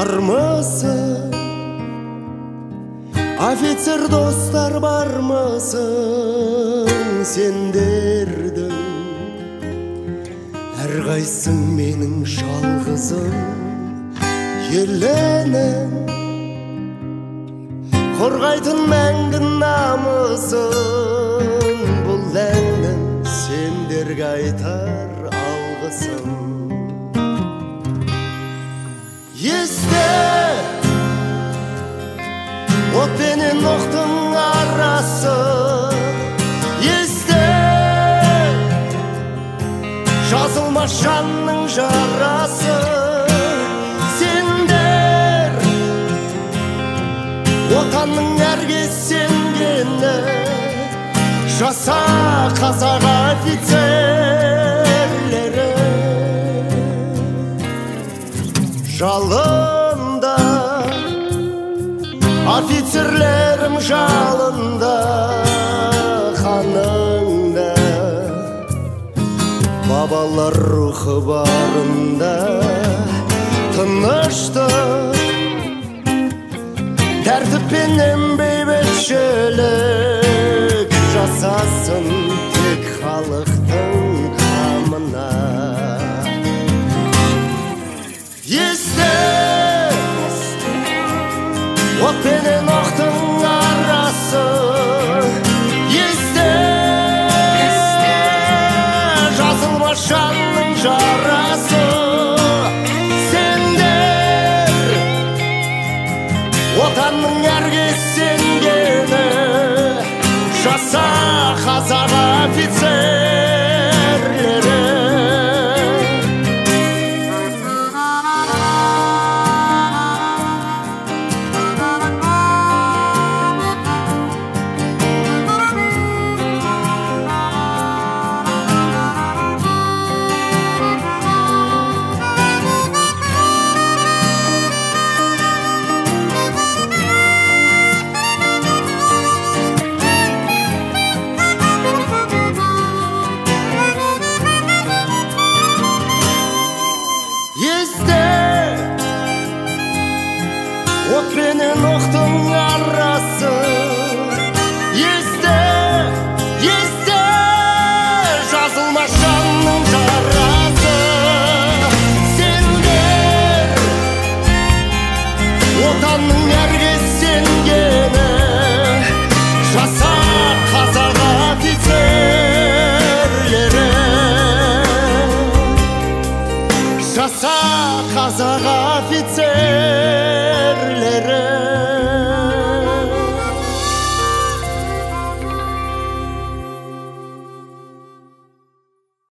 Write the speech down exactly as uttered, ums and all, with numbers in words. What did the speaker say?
бармысың? Офицер достар бармысың? Сендердің әрқайсың менің жалғызым еленің, қорғайтын мәңгі намысын. Бұл әннің сендерге айтар алғысым. Есте от пенен оқтың арасы, есте жазылмас жанның жарасы. Сендер отанның әрге сенгені, жаса қазақ офицерлері. Жалында офицерлерім, жалында қаныңда, бабалар рухы барында. Тыныштық, тәртіп пенен бейбітшілік жасасын тек халықтың қамына. Есте от пенен оқтың арасы, есте жазылмас жанның жарасы. Сендер отанның әрге сенгені, жаса қазақ офицерлері. От пенен оқтың арасы, есте, есте жазылмас жанның жарасы. Сендер отанның әрге сенгені, жаса қазақ офицерлері. Жаса қазақ офицерлері.